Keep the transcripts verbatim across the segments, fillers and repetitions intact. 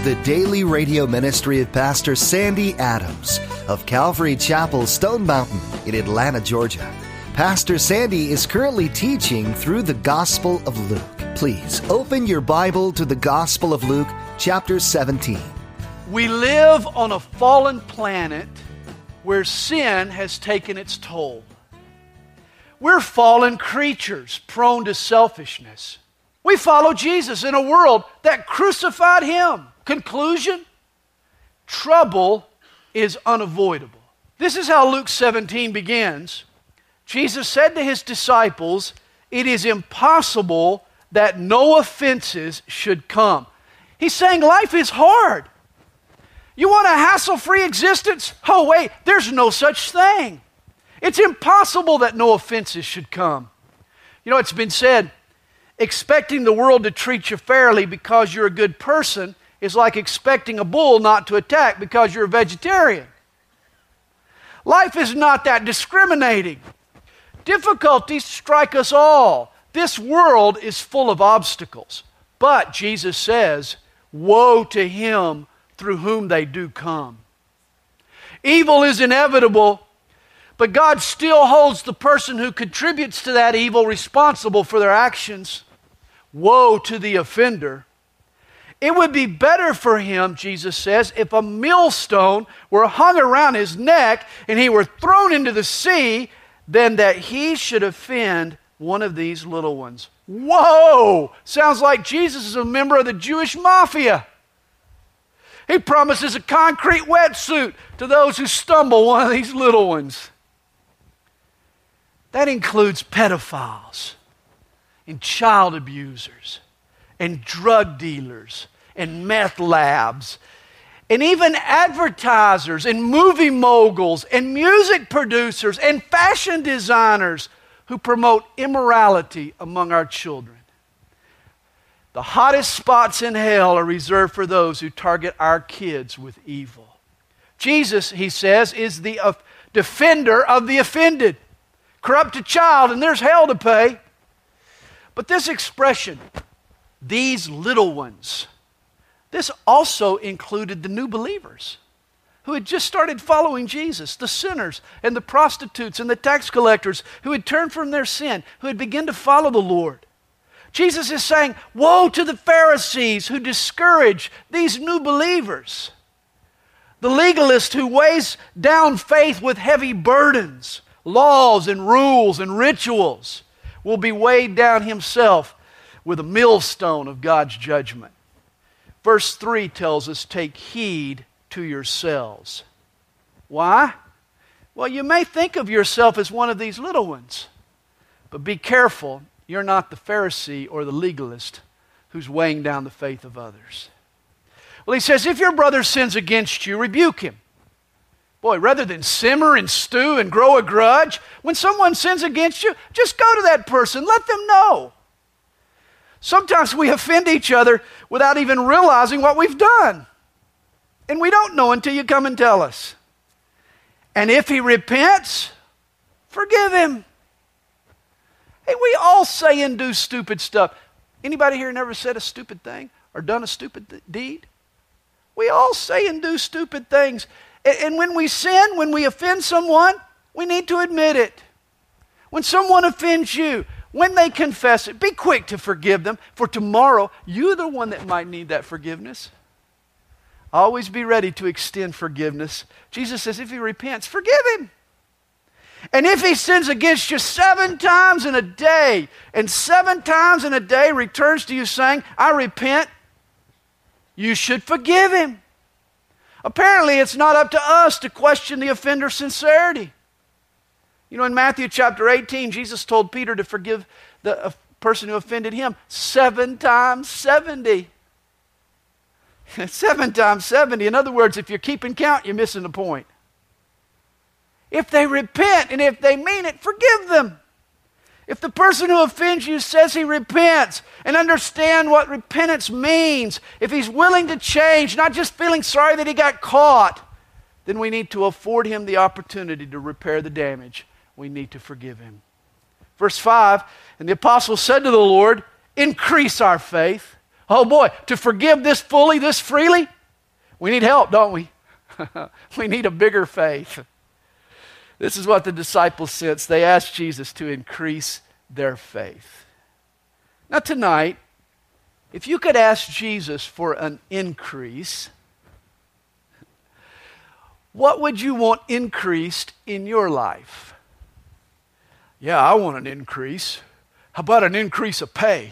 the daily radio ministry of Pastor Sandy Adams of Calvary Chapel, Stone Mountain in Atlanta, Georgia. Pastor Sandy is currently teaching through the Gospel of Luke. Please open your Bible to the Gospel of Luke, chapter seventeen. We live on a fallen planet where sin has taken its toll. We're fallen creatures prone to selfishness. We follow Jesus in a world that crucified Him. Conclusion? Trouble is unavoidable. This is how Luke seventeen begins. Jesus said to His disciples, "It is impossible that no offenses should come." He's saying life is hard. You want a hassle-free existence? Oh wait, there's no such thing. It's impossible that no offenses should come. You know, it's been said, expecting the world to treat you fairly because you're a good person is like expecting a bull not to attack because you're a vegetarian. Life is not that discriminating. Difficulties strike us all. This world is full of obstacles. But Jesus says, woe to him through whom they do come. Evil is inevitable, but God still holds the person who contributes to that evil responsible for their actions. Woe to the offender. It would be better for him, Jesus says, if a millstone were hung around his neck and he were thrown into the sea, than that he should offend one of these little ones. Whoa! Sounds like Jesus is a member of the Jewish mafia. He promises a concrete wetsuit to those who stumble one of these little ones. That includes pedophiles and child abusers and drug dealers and meth labs and even advertisers and movie moguls and music producers and fashion designers who promote immorality among our children. The hottest spots in hell are reserved for those who target our kids with evil. Jesus, he says, is the uh, defender of the offended. Corrupt a child and there's hell to pay. But this expression, these little ones, this also included the new believers who had just started following Jesus, the sinners and the prostitutes and the tax collectors who had turned from their sin, who had begun to follow the Lord. Jesus is saying, woe to the Pharisees who discourage these new believers. The legalist who weighs down faith with heavy burdens, laws and rules and rituals, will be weighed down himself with a millstone of God's judgment. Verse three tells us, take heed to yourselves. Why? Well, you may think of yourself as one of these little ones, but be careful, you're not the Pharisee or the legalist who's weighing down the faith of others. Well, he says, if your brother sins against you, rebuke him. Boy, rather than simmer and stew and grow a grudge, when someone sins against you, just go to that person, let them know. Sometimes we offend each other without even realizing what we've done. And we don't know until you come and tell us. And if he repents, forgive him. Hey, we all say and do stupid stuff. Anybody here never said a stupid thing or done a stupid th- deed? We all say and do stupid things. And, and when we sin, when we offend someone, we need to admit it. When someone offends you, when they confess it, be quick to forgive them, for tomorrow you're the one that might need that forgiveness. Always be ready to extend forgiveness. Jesus says if he repents, forgive him. And if he sins against you seven times in a day, and seven times in a day returns to you saying, I repent, you should forgive him. Apparently it's not up to us to question the offender's sincerity. You know, in Matthew chapter eighteen, Jesus told Peter to forgive the person who offended him seven times seventy. Seven times seventy. In other words, if you're keeping count, you're missing the point. If they repent and if they mean it, forgive them. If the person who offends you says he repents and understand what repentance means, if he's willing to change, not just feeling sorry that he got caught, then we need to afford him the opportunity to repair the damage. We need to forgive him. Verse five, and the apostle said to the Lord, increase our faith. Oh boy, to forgive this fully, this freely, we need help, don't we? We need a bigger faith. This is what the disciples sensed. They asked Jesus to increase their faith. Now tonight, if you could ask Jesus for an increase, what would you want increased in your life? Yeah, I want an increase. How about an increase of pay?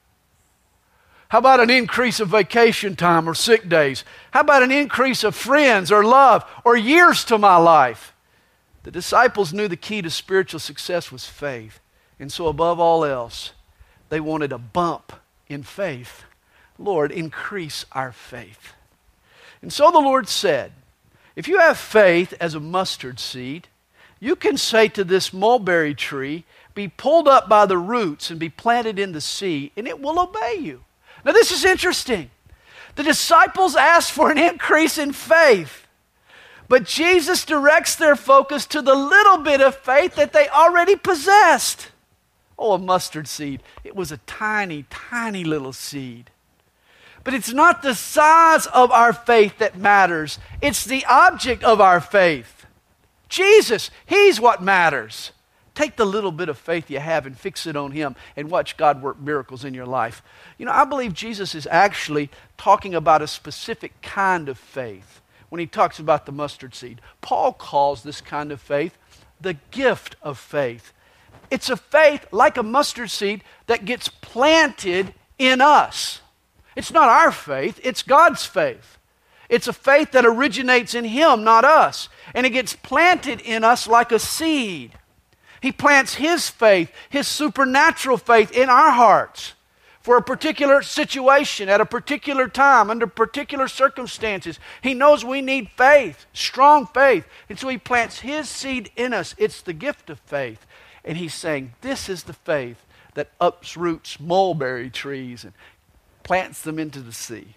How about an increase of vacation time or sick days? How about an increase of friends or love or years to my life? The disciples knew the key to spiritual success was faith. And so above all else, they wanted a bump in faith. Lord, increase our faith. And so the Lord said, if you have faith as a mustard seed, you can say to this mulberry tree, be pulled up by the roots and be planted in the sea, and it will obey you. Now this is interesting. The disciples asked for an increase in faith, but Jesus directs their focus to the little bit of faith that they already possessed. Oh, a mustard seed. It was a tiny, tiny little seed. But it's not the size of our faith that matters. It's the object of our faith. Jesus, He's what matters. Take the little bit of faith you have and fix it on Him and watch God work miracles in your life. You know, I believe Jesus is actually talking about a specific kind of faith when He talks about the mustard seed. Paul calls this kind of faith the gift of faith. It's a faith like a mustard seed that gets planted in us. It's not our faith, it's God's faith. It's a faith that originates in Him, not us. And it gets planted in us like a seed. He plants His faith, His supernatural faith in our hearts for a particular situation, at a particular time, under particular circumstances. He knows we need faith, strong faith. And so He plants His seed in us. It's the gift of faith. And He's saying, this is the faith that uproots mulberry trees and plants them into the sea.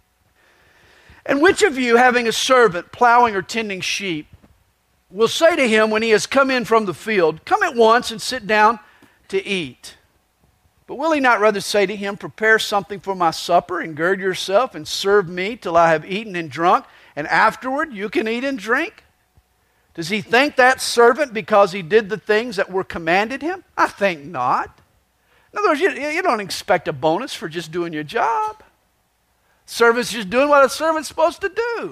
And which of you, having a servant plowing or tending sheep, will say to him when he has come in from the field, come at once and sit down to eat? But will he not rather say to him, prepare something for my supper and gird yourself and serve me till I have eaten and drunk, and afterward you can eat and drink? Does he thank that servant because he did the things that were commanded him? I think not. In other words, you, you don't expect a bonus for just doing your job. Servant's just doing what a servant's supposed to do.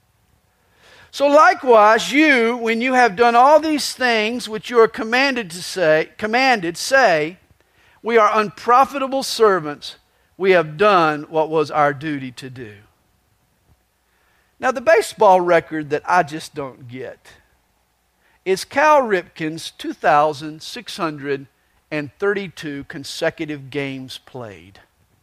So likewise, you, when you have done all these things which you are commanded to say, commanded, say, we are unprofitable servants. We have done what was our duty to do. Now, the baseball record that I just don't get is Cal Ripken's two thousand six hundred thirty-two consecutive games played.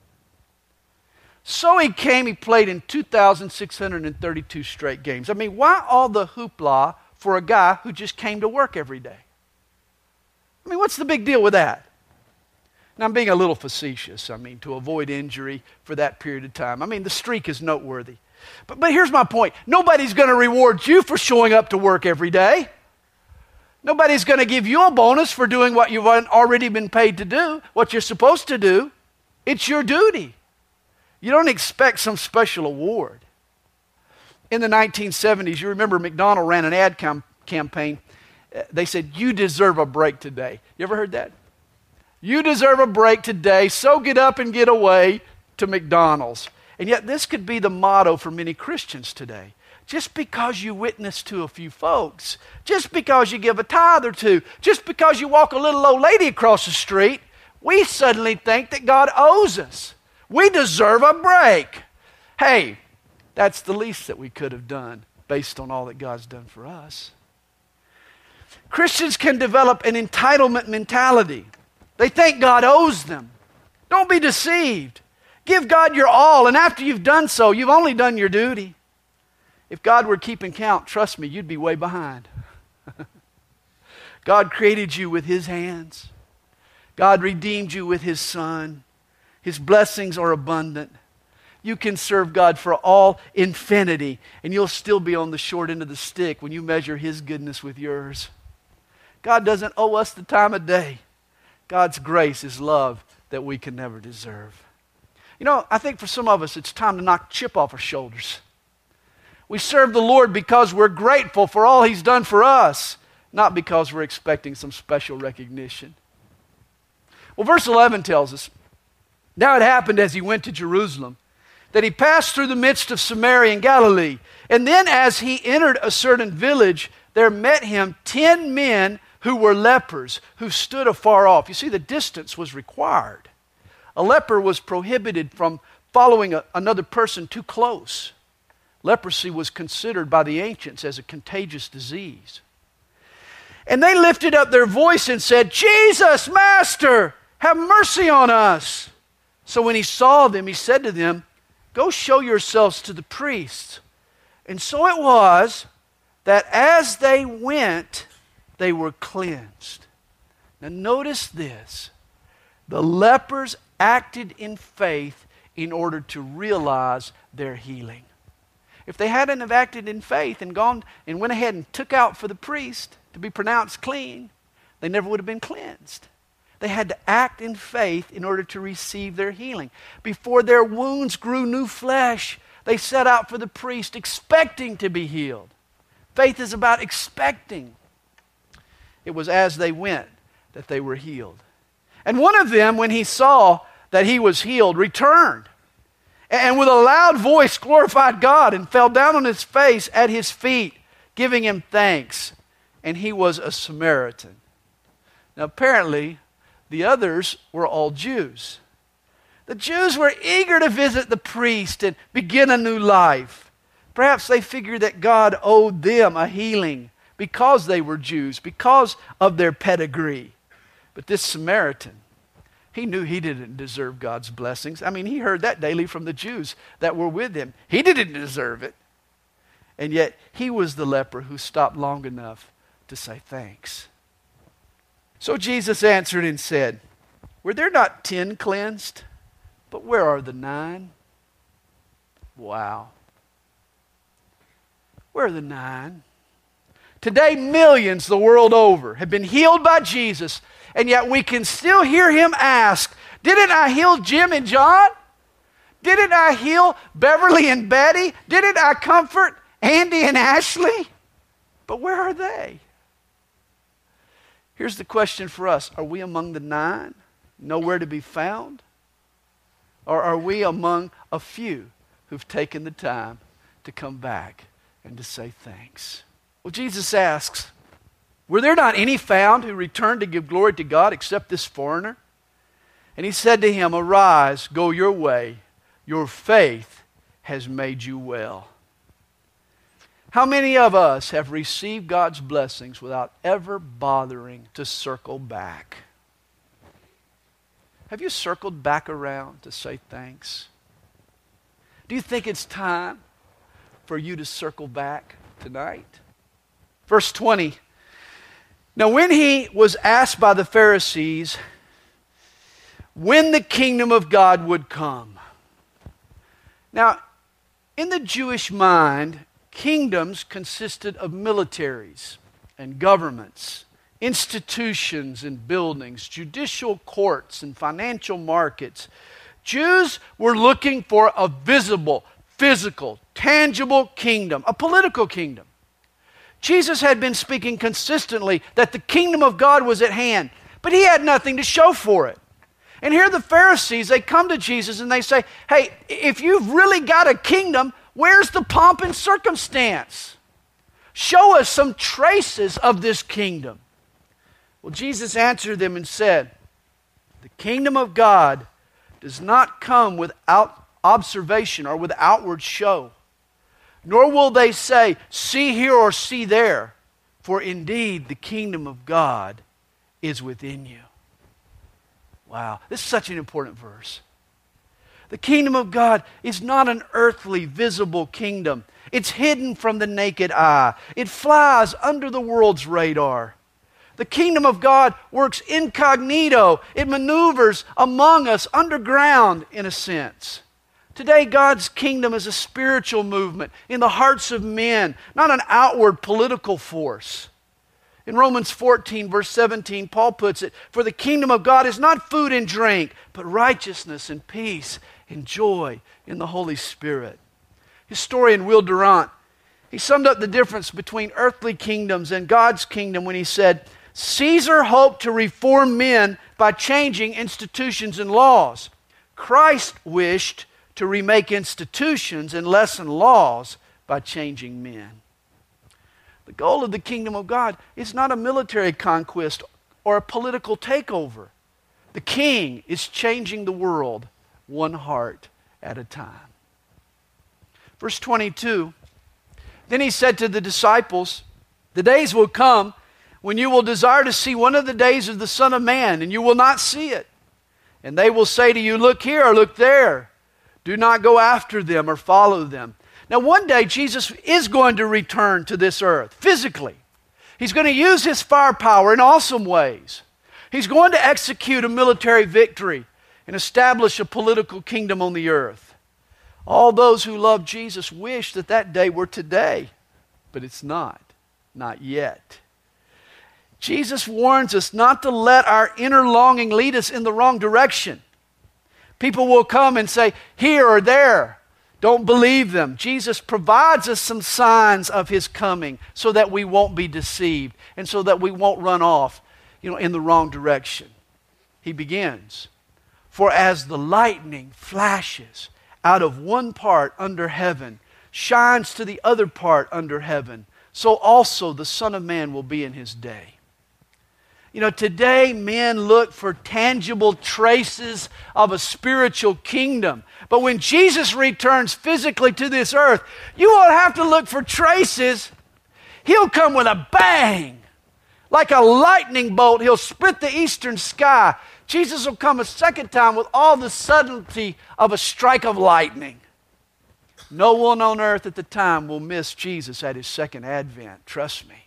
So he came, he played in two thousand six hundred thirty-two straight games. I mean, why all the hoopla for a guy who just came to work every day? I mean, what's the big deal with that? Now, I'm being a little facetious, I mean, to avoid injury for that period of time. I mean, the streak is noteworthy. But, but here's my point. Nobody's going to reward you for showing up to work every day. Nobody's going to give you a bonus for doing what you've already been paid to do, what you're supposed to do. It's your duty. You don't expect some special award. In the nineteen seventies, you remember McDonald ran an ad com- campaign. They said, you deserve a break today. You ever heard that? You deserve a break today, so get up and get away to McDonald's. And yet this could be the motto for many Christians today. Just because you witness to a few folks, just because you give a tithe or two, just because you walk a little old lady across the street, we suddenly think that God owes us. We deserve a break. Hey, that's the least that we could have done based on all that God's done for us. Christians can develop an entitlement mentality. They think God owes them. Don't be deceived. Give God your all, and after you've done so, you've only done your duty. If God were keeping count, trust me, you'd be way behind. God created you with His hands. God redeemed you with His Son. His blessings are abundant. You can serve God for all infinity, and you'll still be on the short end of the stick when you measure His goodness with yours. God doesn't owe us the time of day. God's grace is love that we can never deserve. You know, I think for some of us, it's time to knock the chip off our shoulders. We serve the Lord because we're grateful for all He's done for us, not because we're expecting some special recognition. Well, verse eleven tells us, now it happened as He went to Jerusalem, that He passed through the midst of Samaria and Galilee. And then as He entered a certain village, there met Him ten men who were lepers, who stood afar off. You see, the distance was required. A leper was prohibited from following a, another person too close. Leprosy was considered by the ancients as a contagious disease. And they lifted up their voice and said, Jesus, Master, have mercy on us. So when He saw them, He said to them, go show yourselves to the priests. And so it was that as they went, they were cleansed. Now notice this. The lepers acted in faith in order to realize their healing. If they hadn't have acted in faith and gone and went ahead and took out for the priest to be pronounced clean, they never would have been cleansed. They had to act in faith in order to receive their healing. Before their wounds grew new flesh, they set out for the priest expecting to be healed. Faith is about expecting. It was as they went that they were healed. And one of them, when he saw that he was healed, returned and with a loud voice glorified God and fell down on his face at His feet, giving Him thanks. And he was a Samaritan. Now apparently, the others were all Jews. The Jews were eager to visit the priest and begin a new life. Perhaps they figured that God owed them a healing because they were Jews, because of their pedigree. But this Samaritan, he knew he didn't deserve God's blessings. I mean, he heard that daily from the Jews that were with him. He didn't deserve it. And yet, he was the leper who stopped long enough to say thanks. So Jesus answered and said, were there not ten cleansed? But where are the nine? Wow. Where are the nine? Today, millions the world over have been healed by Jesus, and yet we can still hear Him ask, didn't I heal Jim and John? Didn't I heal Beverly and Betty? Didn't I comfort Andy and Ashley? But where are they? Here's the question for us. Are we among the nine, nowhere to be found? Or are we among a few who've taken the time to come back and to say thanks? Well, Jesus asks, were there not any found who returned to give glory to God except this foreigner? And He said to him, arise, go your way. Your faith has made you well. How many of us have received God's blessings without ever bothering to circle back? Have you circled back around to say thanks? Do you think it's time for you to circle back tonight? Verse twenty. Now when He was asked by the Pharisees when the kingdom of God would come. Now, in the Jewish mind, kingdoms consisted of militaries and governments, institutions and buildings, judicial courts and financial markets. Jews were looking for a visible, physical, tangible kingdom, a political kingdom. Jesus had been speaking consistently that the kingdom of God was at hand, but He had nothing to show for it. And here the Pharisees, they come to Jesus and they say, hey, if you've really got a kingdom, where's the pomp and circumstance? Show us some traces of this kingdom. Well, Jesus answered them and said, the kingdom of God does not come without observation or with outward show. Nor will they say, see here or see there, for indeed the kingdom of God is within you. Wow, this is such an important verse. The kingdom of God is not an earthly, visible kingdom. It's hidden from the naked eye. It flies under the world's radar. The kingdom of God works incognito. It maneuvers among us underground in a sense. Today, God's kingdom is a spiritual movement in the hearts of men, not an outward political force. In Romans fourteen, verse seventeen, Paul puts it, for the kingdom of God is not food and drink, but righteousness and peace and joy in the Holy Spirit. Historian Will Durant, he summed up the difference between earthly kingdoms and God's kingdom when he said, Caesar hoped to reform men by changing institutions and laws. Christ wished to remake institutions and lessen laws by changing men. The goal of the kingdom of God is not a military conquest or a political takeover. The king is changing the world one heart at a time. Verse twenty-two, then he said to the disciples, the days will come when you will desire to see one of the days of the Son of Man, and you will not see it. And they will say to you, look here or look there. Do not go after them or follow them. Now one day Jesus is going to return to this earth physically. He's going to use his firepower in awesome ways. He's going to execute a military victory and establish a political kingdom on the earth. All those who love Jesus wish that that day were today, but it's not, not yet. Jesus warns us not to let our inner longing lead us in the wrong direction. People will come and say, here or there. Don't believe them. Jesus provides us some signs of his coming so that we won't be deceived and so that we won't run off, you know, in the wrong direction. He begins, for as the lightning flashes out of one part under heaven, shines to the other part under heaven, so also the Son of Man will be in his day. You know, today men look for tangible traces of a spiritual kingdom. But when Jesus returns physically to this earth, you won't have to look for traces. He'll come with a bang. Like a lightning bolt, he'll split the eastern sky. Jesus will come a second time with all the subtlety of a strike of lightning. No one on earth at the time will miss Jesus at his second advent. Trust me.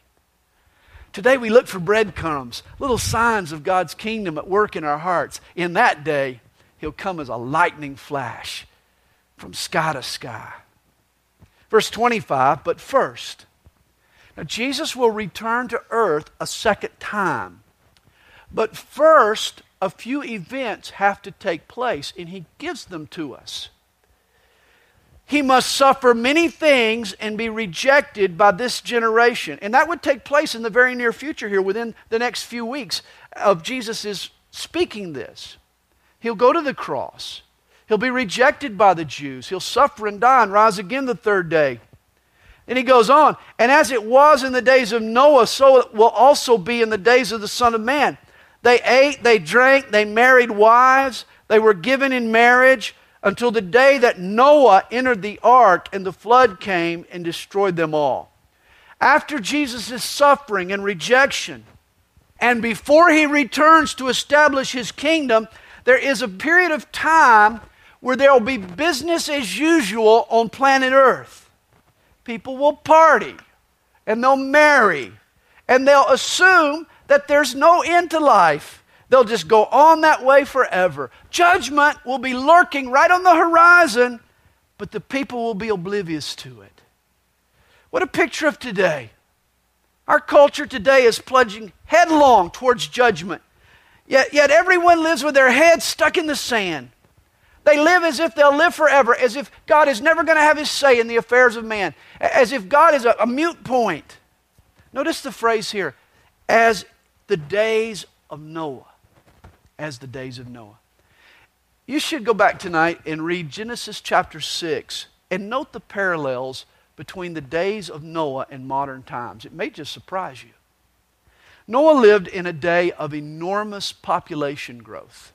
Today we look for breadcrumbs, little signs of God's kingdom at work in our hearts. In that day, he'll come as a lightning flash from sky to sky. Verse twenty-five, but first, now Jesus will return to earth a second time. But first, a few events have to take place, and he gives them to us. He must suffer many things and be rejected by this generation. And that would take place in the very near future here, within the next few weeks of Jesus' speaking this. He'll go to the cross. He'll be rejected by the Jews. He'll suffer and die and rise again the third day. And he goes on, and as it was in the days of Noah, so it will also be in the days of the Son of Man. They ate, they drank, they married wives, they were given in marriage, until the day that Noah entered the ark and the flood came and destroyed them all. After Jesus' suffering and rejection, and before he returns to establish his kingdom, there is a period of time where there will be business as usual on planet Earth. People will party, and they'll marry, and they'll assume that there's no end to life. They'll just go on that way forever. Judgment will be lurking right on the horizon, but the people will be oblivious to it. What a picture of today. Our culture today is plunging headlong towards judgment. Yet, yet everyone lives with their heads stuck in the sand. They live as if they'll live forever, as if God is never going to have his say in the affairs of man, as if God is a, a mute point. Notice the phrase here, as the days of Noah. As the days of Noah. You should go back tonight and read Genesis chapter six and note the parallels between the days of Noah and modern times. It may just surprise you. Noah lived in a day of enormous population growth.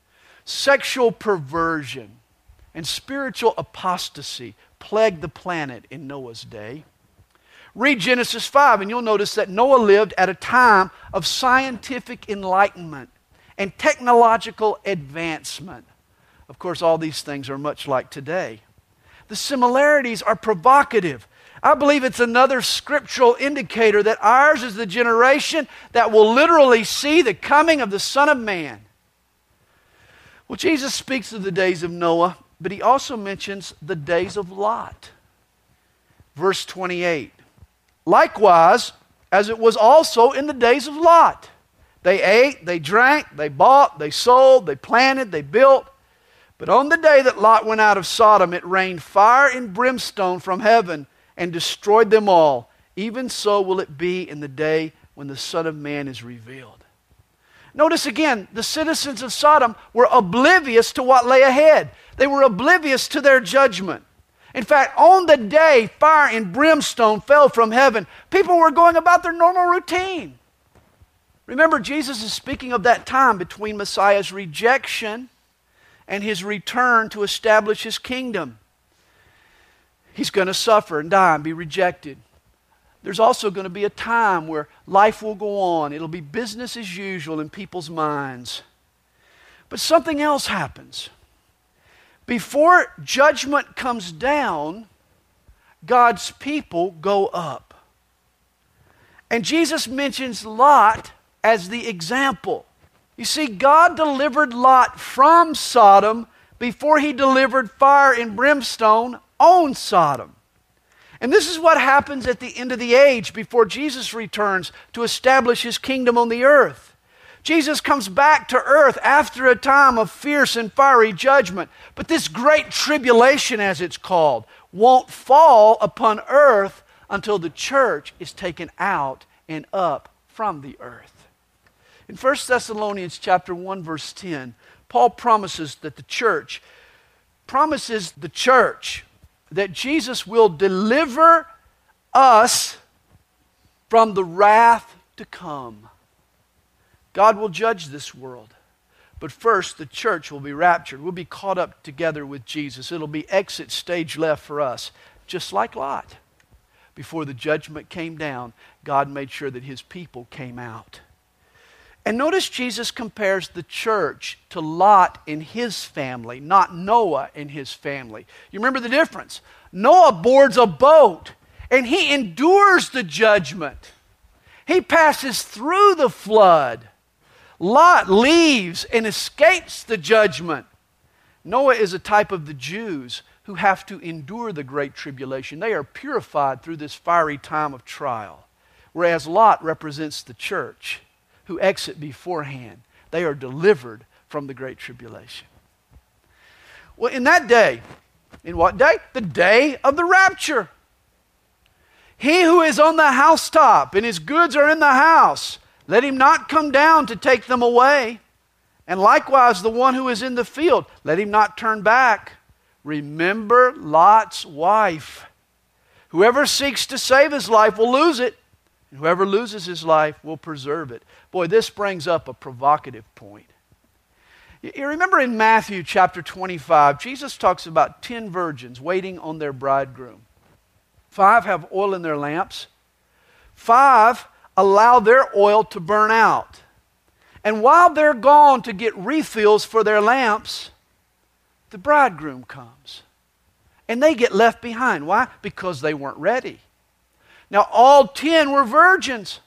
Sexual perversion and spiritual apostasy plagued the planet in Noah's day. Read Genesis five and you'll notice that Noah lived at a time of scientific enlightenment and technological advancement. Of course, all these things are much like today. The similarities are provocative. I believe it's another scriptural indicator that ours is the generation that will literally see the coming of the Son of Man. Well, Jesus speaks of the days of Noah, but he also mentions the days of Lot. Verse twenty-eight. Likewise, as it was also in the days of Lot. They ate, they drank, they bought, they sold, they planted, they built. But on the day that Lot went out of Sodom, it rained fire and brimstone from heaven and destroyed them all. Even so will it be in the day when the Son of Man is revealed. Notice again, the citizens of Sodom were oblivious to what lay ahead. They were oblivious to their judgment. In fact, on the day fire and brimstone fell from heaven, people were going about their normal routine. Remember, Jesus is speaking of that time between Messiah's rejection and his return to establish his kingdom. He's going to suffer and die and be rejected. There's also going to be a time where life will go on. It'll be business as usual in people's minds. But something else happens. Before judgment comes down, God's people go up. And Jesus mentions Lot as the example. You see, God delivered Lot from Sodom before he delivered fire and brimstone on Sodom. And this is what happens at the end of the age before Jesus returns to establish his kingdom on the earth. Jesus comes back to earth after a time of fierce and fiery judgment. But this great tribulation, as it's called, won't fall upon earth until the church is taken out and up from the earth. In First Thessalonians chapter one, verse ten, Paul promises that the church, promises the church that Jesus will deliver us from the wrath to come. God will judge this world. But first, the church will be raptured. We'll be caught up together with Jesus. It'll be exit stage left for us, just like Lot. Before the judgment came down, God made sure that his people came out. And notice Jesus compares the church to Lot and his family, not Noah and his family. You remember the difference? Noah boards a boat and he endures the judgment. He passes through the flood. Lot leaves and escapes the judgment. Noah is a type of the Jews who have to endure the great tribulation. They are purified through this fiery time of trial. Whereas Lot represents the church who exit beforehand. They are delivered from the great tribulation. Well, in that day, in what day? The day of the rapture. He who is on the housetop and his goods are in the house, let him not come down to take them away. And likewise the one who is in the field, let him not turn back. Remember Lot's wife. Whoever seeks to save his life will lose it. And whoever loses his life will preserve it. Boy, this brings up a provocative point. You remember in Matthew chapter twenty-five, Jesus talks about ten virgins waiting on their bridegroom. Five have oil in their lamps. Five allow their oil to burn out. And while they're gone to get refills for their lamps, the bridegroom comes. And they get left behind. Why? Because they weren't ready. Now, all ten were virgins.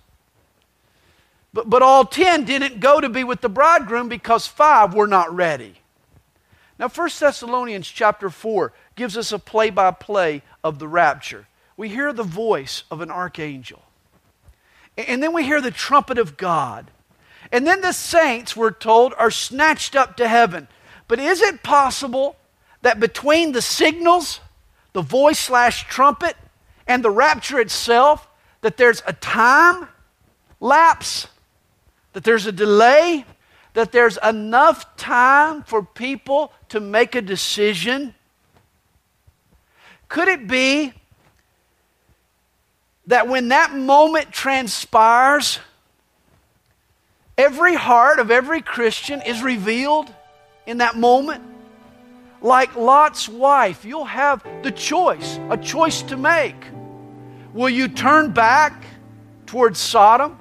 But, but all ten didn't go to be with the bridegroom because five were not ready. Now, First Thessalonians chapter four gives us a play-by-play of the rapture. We hear the voice of an archangel. And then we hear the trumpet of God. And then the saints, we're told, are snatched up to heaven. But is it possible that between the signals, the voice slash trumpet, and the rapture itself, that there's a time lapse, that there's a delay, that there's enough time for people to make a decision? Could it be that when that moment transpires, every heart of every Christian is revealed in that moment? Like Lot's wife, you'll have the choice, a choice to make. Will you turn back towards Sodom?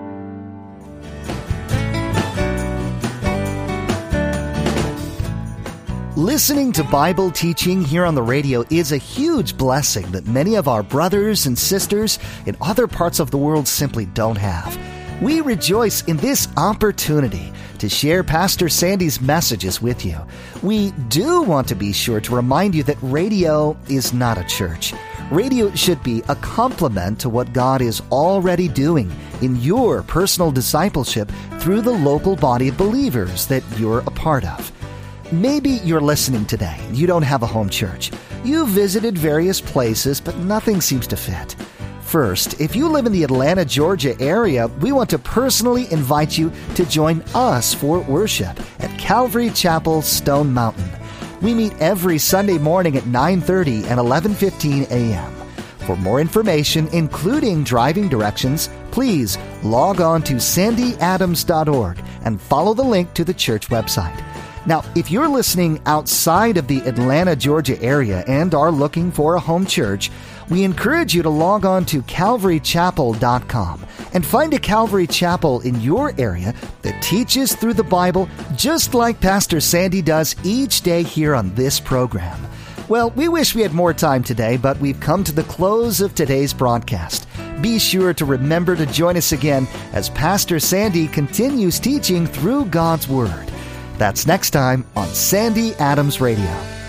Listening to Bible teaching here on the radio is a huge blessing that many of our brothers and sisters in other parts of the world simply don't have. We rejoice in this opportunity to share Pastor Sandy's messages with you. We do want to be sure to remind you that radio is not a church. Radio should be a complement to what God is already doing in your personal discipleship through the local body of believers that you're a part of. maybe you're listening today and you don't have a home church. You've visited various places, but nothing seems to fit. First, if you live in the Atlanta, Georgia area, we want to personally invite you to join us for worship at Calvary Chapel, Stone Mountain. We meet every Sunday morning at nine thirty and eleven fifteen a.m. For more information, including driving directions, please log on to sandy adams dot org and follow the link to the church website. Now, if you're listening outside of the Atlanta, Georgia area and are looking for a home church, we encourage you to log on to calvary chapel dot com and find a Calvary Chapel in your area that teaches through the Bible just like Pastor Sandy does each day here on this program. Well, we wish we had more time today, but we've come to the close of today's broadcast. Be sure to remember to join us again as Pastor Sandy continues teaching through God's Word. That's next time on Sandy Adams Radio.